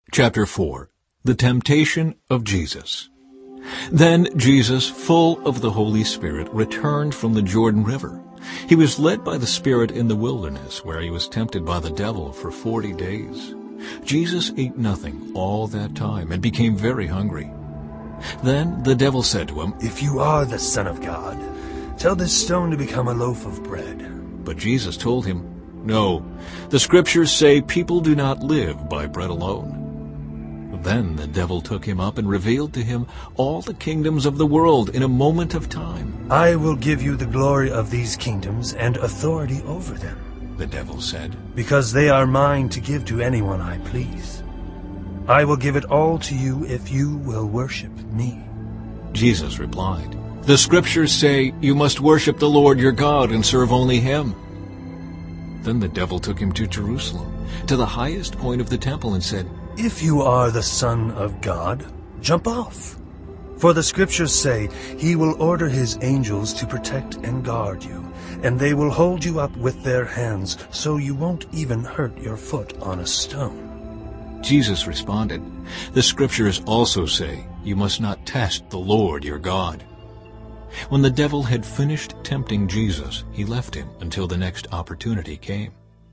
Chapter 4. The Temptation of Jesus. Then Jesus, full of the Holy Spirit, returned from the Jordan River. He was led by the Spirit in the wilderness, where he was tempted by the devil for 40 days. Jesus ate nothing all that time and became very hungry. Then the devil said to him, "If you are the Son of God, tell this stone to become a loaf of bread." But Jesus told him, "No, the Scriptures say people do not live by bread alone." Then the devil took him up and revealed to him all the kingdoms of the world in a moment of time. "I will give you the glory of these kingdoms and authority over them," the devil said, "because they are mine to give to anyone I please. I will give it all to you if you will worship me." Jesus replied, "The Scriptures say you must worship the Lord your God and serve only Him." Then the devil took him to Jerusalem, to the highest point of the temple, and said, "If you are the Son of God, jump off. For the Scriptures say, He will order His angels to protect and guard you, and they will hold you up with their hands, so you won't even hurt your foot on a stone." Jesus responded, "The Scriptures also say you must not test the Lord your God." When the devil had finished tempting Jesus, he left him until the next opportunity came.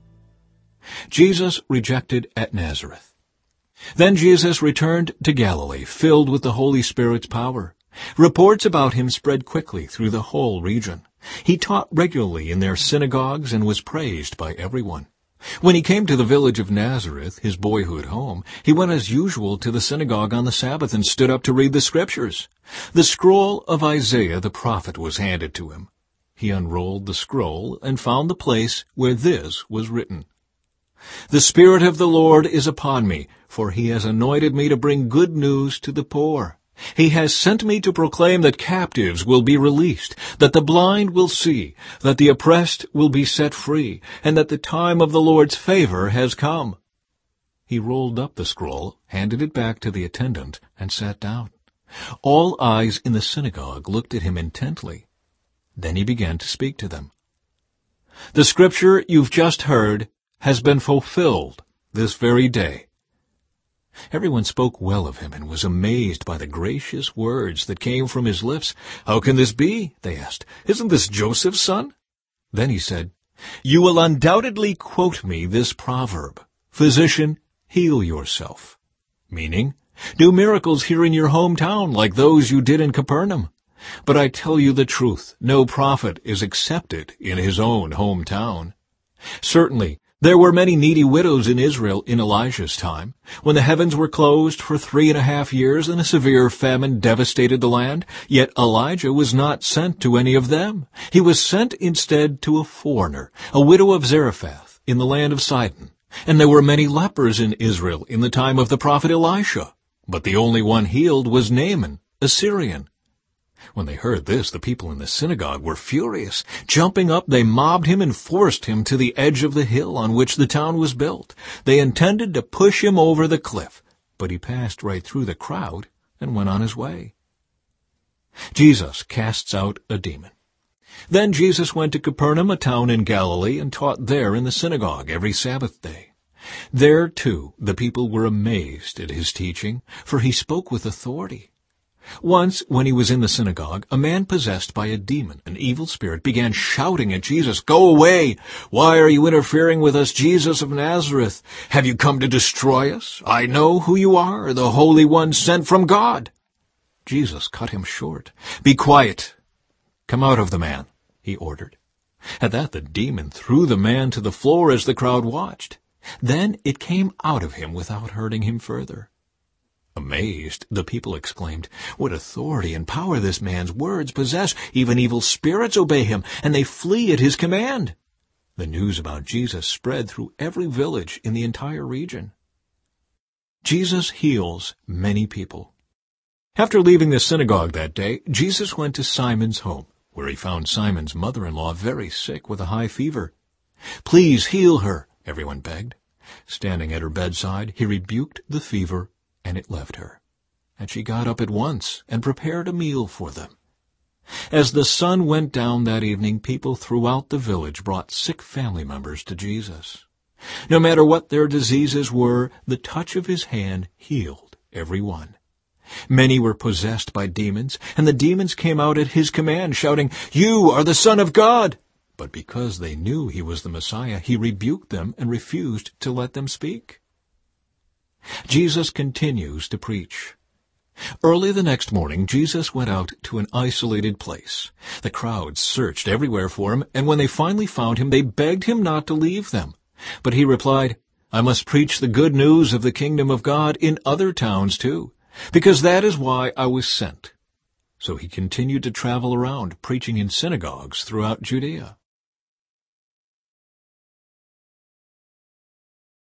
Jesus rejected at Nazareth. Then Jesus returned to Galilee, filled with the Holy Spirit's power. Reports about him spread quickly through the whole region. He taught regularly in their synagogues and was praised by everyone. When he came to the village of Nazareth, his boyhood home, he went as usual to the synagogue on the Sabbath and stood up to read the Scriptures. The scroll of Isaiah the prophet was handed to him. He unrolled the scroll and found the place where this was written: "The Spirit of the Lord is upon me, for He has anointed me to bring good news to the poor. He has sent me to proclaim that captives will be released, that the blind will see, that the oppressed will be set free, and that the time of the Lord's favor has come." He rolled up the scroll, handed it back to the attendant, and sat down. All eyes in the synagogue looked at him intently. Then he began to speak to them. "The Scripture you've just heard has been fulfilled this very day." Everyone spoke well of him and was amazed by the gracious words that came from his lips. "How can this be?" they asked. "Isn't this Joseph's son?" Then he said, "You will undoubtedly quote me this proverb, 'Physician, heal yourself,' meaning, do miracles here in your hometown like those you did in Capernaum. But I tell you the truth, no prophet is accepted in his own hometown. Certainly, there were many needy widows in Israel in Elijah's time, when the heavens were closed for 3.5 years and a severe famine devastated the land. Yet Elijah was not sent to any of them. He was sent instead to a foreigner, a widow of Zarephath, in the land of Sidon. And there were many lepers in Israel in the time of the prophet Elisha, but the only one healed was Naaman, a Syrian." When they heard this, the people in the synagogue were furious. Jumping up, they mobbed him and forced him to the edge of the hill on which the town was built. They intended to push him over the cliff, but he passed right through the crowd and went on his way. Jesus casts out a demon. Then Jesus went to Capernaum, a town in Galilee, and taught there in the synagogue every Sabbath day. There, too, the people were amazed at his teaching, for he spoke with authority. Once, when he was in the synagogue, a man possessed by a demon, an evil spirit, began shouting at Jesus, "Go away! Why are you interfering with us, Jesus of Nazareth? Have you come to destroy us? I know who you are, the Holy One sent from God." Jesus cut him short. "Be quiet! Come out of the man," he ordered. At that the demon threw the man to the floor as the crowd watched. Then it came out of him without hurting him further. Amazed, the people exclaimed, "What authority and power this man's words possess! Even evil spirits obey him, and they flee at his command." The news about Jesus spread through every village in the entire region. Jesus heals many people. After leaving the synagogue that day, Jesus went to Simon's home, where he found Simon's mother-in-law very sick with a high fever. "Please heal her," everyone begged. Standing at her bedside, he rebuked the fever, and it left her. And she got up at once and prepared a meal for them. As the sun went down that evening, people throughout the village brought sick family members to Jesus. No matter what their diseases were, the touch of his hand healed every one. Many were possessed by demons, and the demons came out at his command, shouting, "You are the Son of God!" But because they knew he was the Messiah, he rebuked them and refused to let them speak. Jesus continues to preach. Early the next morning, Jesus went out to an isolated place. The crowds searched everywhere for him, and when they finally found him, they begged him not to leave them. But he replied, "I must preach the good news of the kingdom of God in other towns too, because that is why I was sent." So he continued to travel around, preaching in synagogues throughout Judea.